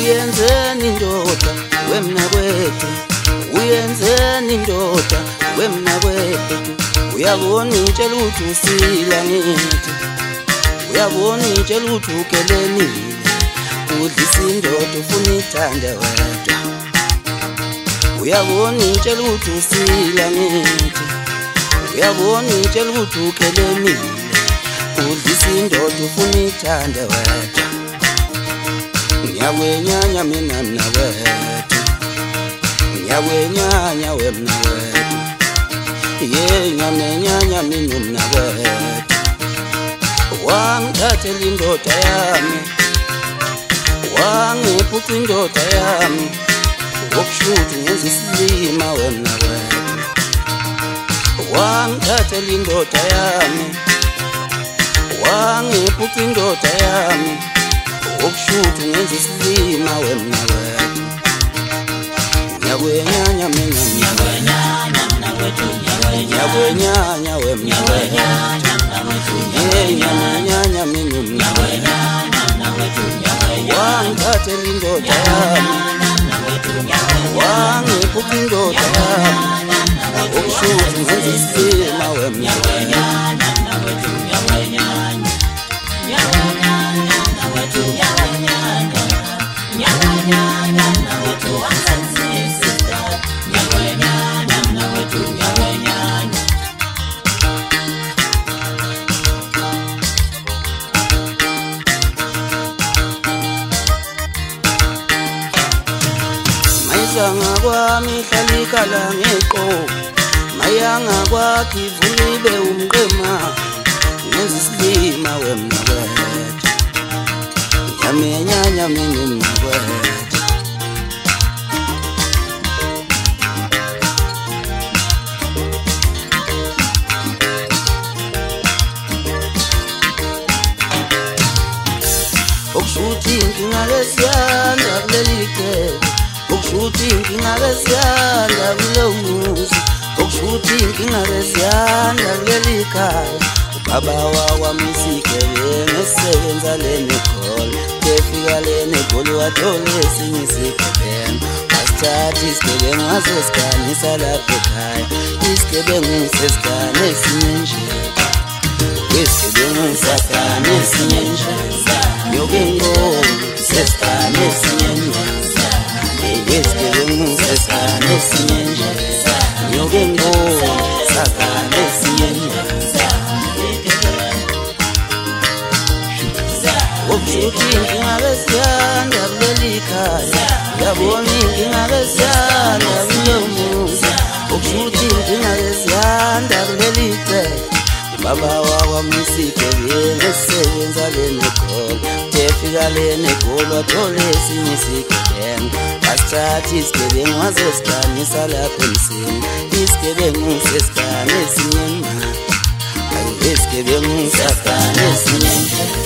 uyenzeni indoda wemnakwethu, uyenzeni indoda wemnakwethu. Uyabona itshela ukuthi usila ngithi, uyabona itshela ukuthi ukelenile, udlisa indoda ufuna ithande wedwa. Uyabona itshela ukuthi usila ngithi, uyabona itshela ukuthi ukelenile, udlisa indoda ufuna ithande wedwa. Ngiyakwenyanya mina mnakwethu, ngiyakwenyanya wemnakwethu, ngiyamenyanya mina mnakwethu. Wangithathela indoda yami, wangiphuca indoda yami, wokushuthi ngenza isilima wemnakwethu. Wangithathela indoda yami, wangiphuca indoda yami, wokushuthi ngenza isilima wemnakwethu. Ngiyakwenyanya mina mnakwethu, ngiyakwenyanya wemnakwethu, ngiyamenyanya mina mnakwethu. Wangithathela indoda yami, wangiphuca indoda yami, wokushuthi ngenza isilima wemnakwethu. Mayanga kwami hlalikala ngeqo, mayanga kwakhe ivulile umqema, ngenza isilima wemnakwethu. Ngiyamenyanya mina mnakwethu. Ukushuthi inkinga lesiyanda kuleli cele, ukushuthi inkinga lesiyanda kulo muzi, ukushuthi inkinga lesiyanda kuleli khaya. Ubaba wakwamisikele ngesebenza lenegoli, kefika lenegoli wathola esinye isigebengu. Wasithatha isigebengu wasesiganisa lapha ekhaya, isigebengu sesigane esinye nje, isigebengu sagane esinye nje. Yoke ngqondo sesigane esinye nje, isigebengu sesigane esinye nje. Yoke ngqondo sagane esinye nje. Ukushuthi inkinga lesiyanda kuleli khaya, uyabona inkinga lesiyanda kulo muzi, ukushuthi inkinga lesiyanda kuleli cele. Ubaba wakwamisikele ngesebenza lenegoli, kefika lenegoli wathola esinye isigebengu. Wasithatha isigebengu wasesiganisa lapha emsini, isigebengu sesigane esinye nje, isigebengu sagane esinye nje.